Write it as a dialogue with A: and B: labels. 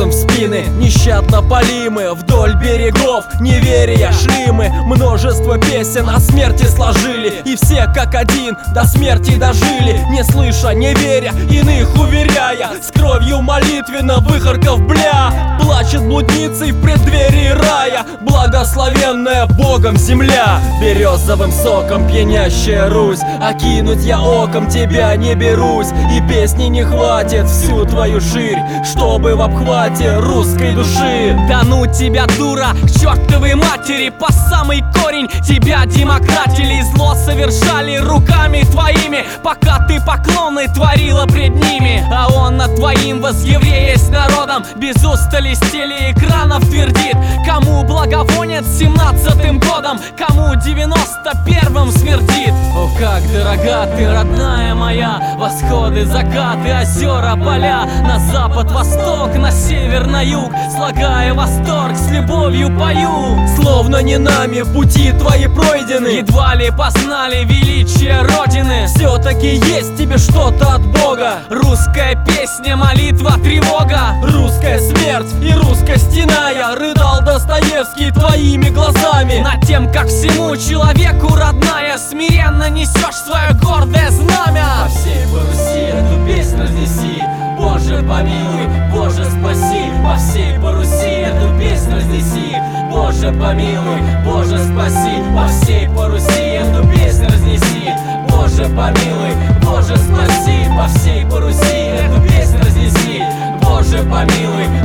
A: газом в спины. Нещадно палимы вдоль берегов неверия шли мы. Множество песен о смерти сложили, и все как один до смерти дожили. Не слыша, не веря, иных уверяя, с кровью молитвенно выхарков бля. Плачет блудницей в преддверии рая, благословенная Богом земля. Березовым соком пьянящая Русь, окинуть я оком тебя не берусь. И песни не хватит всю твою ширь, чтобы в обхвате русской души.
B: Да ну тебя, дура, к чертовой матери, по самый корень тебя демократили. Зло совершали руками твоими, пока ты поклоны творила пред ними. А он над твоим возъевреясь народом без устали с телеэкранов твердит, кому благовонит 17-м годом, кому 91-м смердит. О, как дорога ты, родная моя, восходы, закаты, озера, поля, на запад, восток, на север, на юг, слагая восторг, с любовью пою.
A: Словно не нами пути твои пройдены,
B: едва ли познали величие Родины.
A: Все-таки есть тебе что-то от Бога.
B: Русская песня, молитва, тревога,
A: русская смерть и русская стена. Я рыдал Достоевский твоими глазами
B: над тем, как всему человеку, родная, смиренно несешь свое гордое знамя.
A: По всей Руси эту песнь разнеси, Боже помилуй, Боже спаси. По всей Руси эту песнь разнеси, Боже помилуй, Боже спаси. По всей Руси эту песнь разнеси, Боже помилуй, Боже спаси. По всей Руси эту песнь разнеси, Боже помилуй,